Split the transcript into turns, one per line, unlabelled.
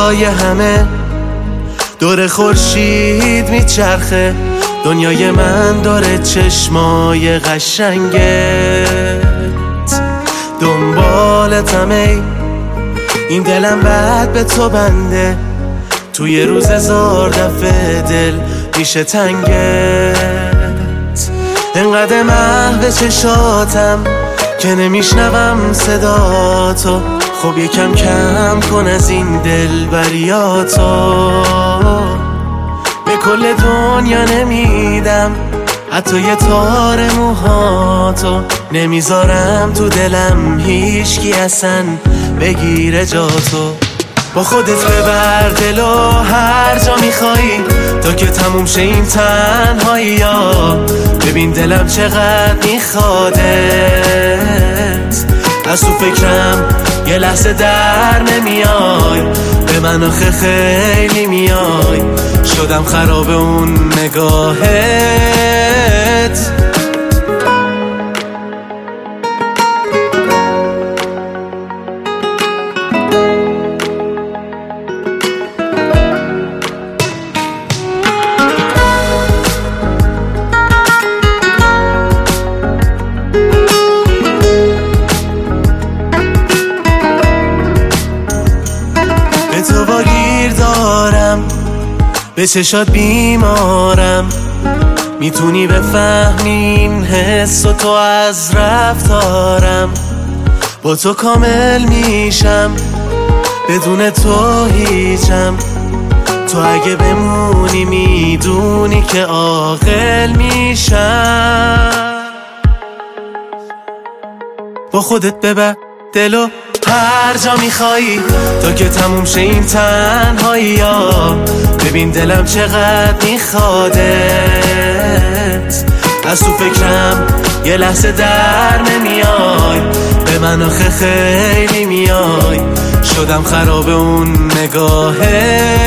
جای همه دور خورشید میچرخه، دنیای من داره چشمای قشنگت دنبالتمه. این دلم بعد به تو بنده، توی روز 1000 دفعه دل میشه تنگت. انقدر محو چشاتم که نمیشنوم صداتو، خب یکم کم کن از این دلبریاتو. به کل دنیا نمیدم حتی یه تار موهاتو، نمیذارم تو دلم هیچکی اصلا بگیره جاتو. با خودت ببر دلو هر جا میخوایی تا که تموم شه این تنهایی ها. ببین دلم چقدر میخوادت، از تو فکرم یه لحظه در نمیای، به من آخه خیلی میای، شدم خراب اون نگاهت. به تو واگیر دارم، به چشات بیمارم، میتونی بفهمی این حس و تو از رفتارم. با تو کامل میشم، بدون تو هیچم. تو اگه بمونی میدونی که عاقل میشم. با خودت ببر دلو هر جا میخوایی تا که تموم شه این تنهایی ها. ببین دلم چقدر میخوادت، از تو فکرم یه لحظه در نمیای، به من آخه خیلی میای، شدم خراب اون نگاهت.